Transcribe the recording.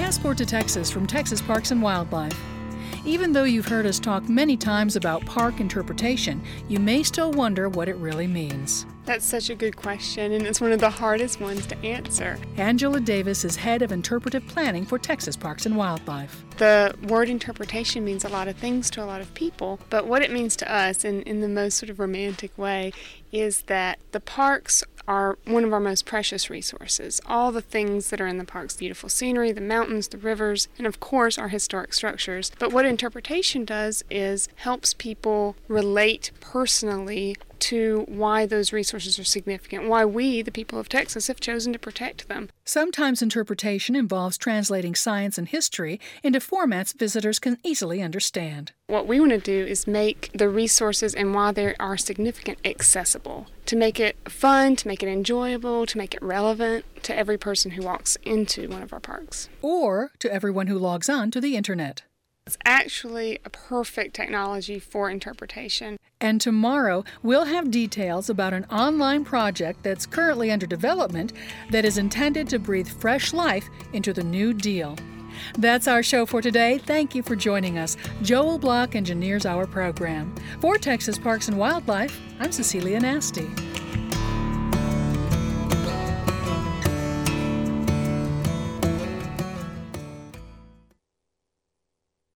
Passport to Texas from Texas Parks and Wildlife. Even though you've heard us talk many times about park interpretation, you may still wonder what it really means. That's such a good question, and it's one of the hardest ones to answer. Angela Davis is head of interpretive planning for Texas Parks and Wildlife. The word interpretation means a lot of things to a lot of people, but what it means to us, in the most sort of romantic way, is that the parks are one of our most precious resources. All the things that are in the parks, beautiful scenery, the mountains, the rivers, and of course our historic structures. But what interpretation does is helps people relate personally to why those resources are significant, why we, the people of Texas, have chosen to protect them. Sometimes interpretation involves translating science and history into formats visitors can easily understand. What we want to do is make the resources and why they are significant accessible, to make it fun, to make it enjoyable, to make it relevant to every person who walks into one of our parks. Or to everyone who logs on to the internet. It's actually a perfect technology for interpretation. And tomorrow, we'll have details about an online project that's currently under development that is intended to breathe fresh life into the New Deal. That's our show for today. Thank you for joining us. Joel Block engineers our program. For Texas Parks and Wildlife, I'm Cecilia Nasty.